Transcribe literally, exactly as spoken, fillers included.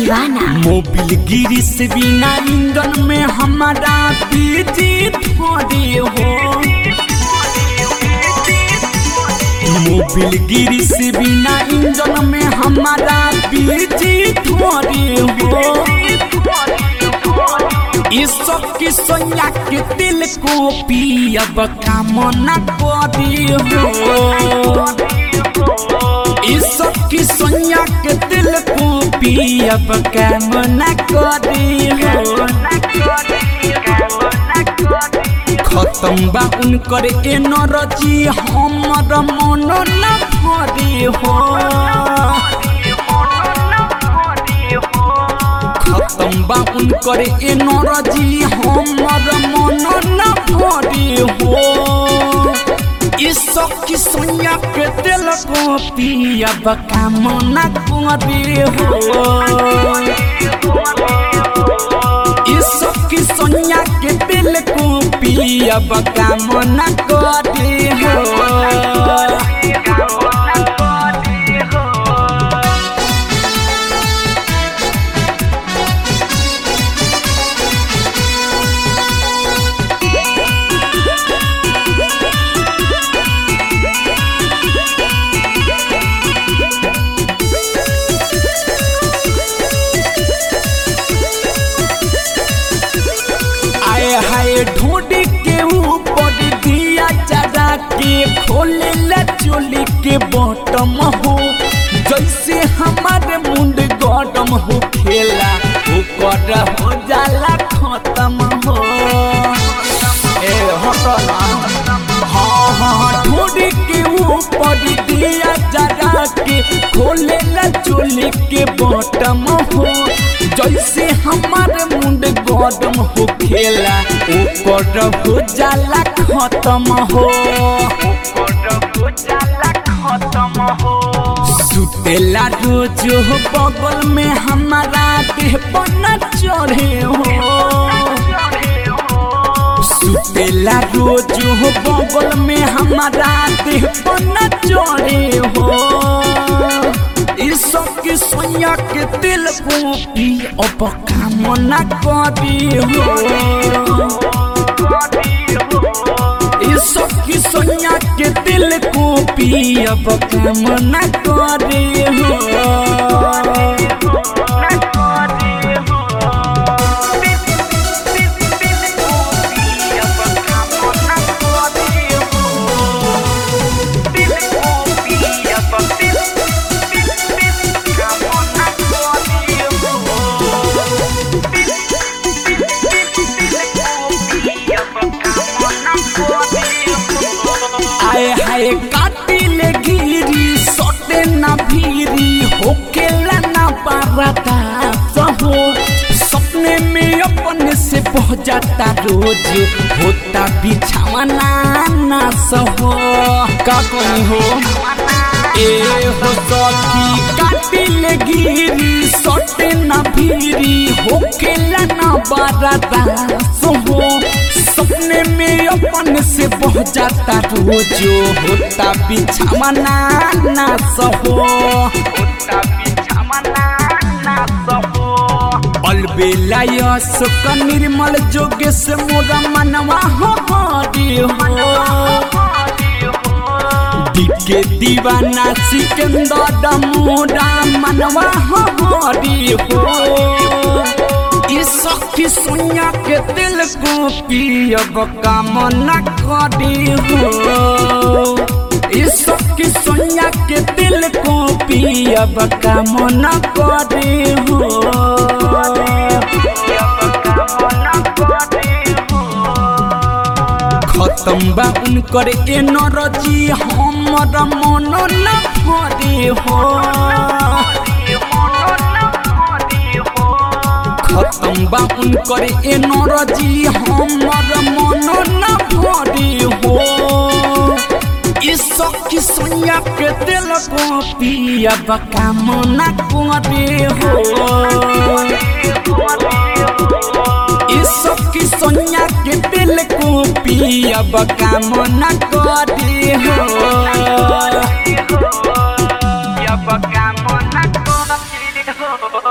दीवाना। मोबिल गिरी से बिना इंजन में हमारा बीजी थोड़ी हो। मोबिल गिरी से बिना इंजन में हमारा बीजी थोड़ी हो। इस की सोया के दिल को पियब कामना करी हो। इस की सोया के दिल को पियब कामना करी हो। खत्म बा उनकर एनर्जी हमर मन न भरी हो। खत्म बा उनकर एनर्जी हमर मन न भरी हो। इस की सोया के दिल को पियब कामना करी हो। इस की सोया के दिल को पियब कामना करी हो। हाय ढूंढी के ऊपर दिया जरा के खोले ला चोली के बॉटम हो। जैसे हमारे मुंड गौटम हो खेला वो कर हो जाला खत्म हो। ए हटना हाँ हाँ ढूंढी के ऊपर दिया जरा के खोले ला चोली के बॉटम हो। जैसे हमारे मुंड गौतम हो खेला ऊपर हो जाला खत्म हो। सुतेला रोज हो बगल में हमारा देह बना चढ़े हो। सुतेला रोज हो बगल में हमारा देह बना चढ़े हो। इस की सोया के दिल को पियब कामना करी हो। इस की सोया के दिल को पियब कामना करी हो। आए हाय काटिल गिरी सोटे ना भीरी होकेला ना पारता सहो। सपने में अपने से बह जाता रोज होता बिछावना ना सहो। का कोई हो ए हो सखी काटिल गिरी सोटे ना भीरी होकेला ना पारता सहो। सपने में अपन से बह जाता रोज होता बिछावना ना सहो। अलबेला यश का निर्मल जोगे से मोरा मनवा हो हरी हो। दिखे दीवाना सिकंदर मोरा मनवा हो हरी हो। इस की सोया के दिल को पियब कामना करी हो। इस की सोया के दिल को पियब कामना करी हो। खत्म बा उनकर एनर्जी हमर मन न भरी हो। खत्म बा उनकर एनर्जी हमर मन न भरी हो। इस की सोया के दिल को पियब कामना करी हो। इस की सोया के दिल को पियब कामना करी हो। पियब कामना करी हो।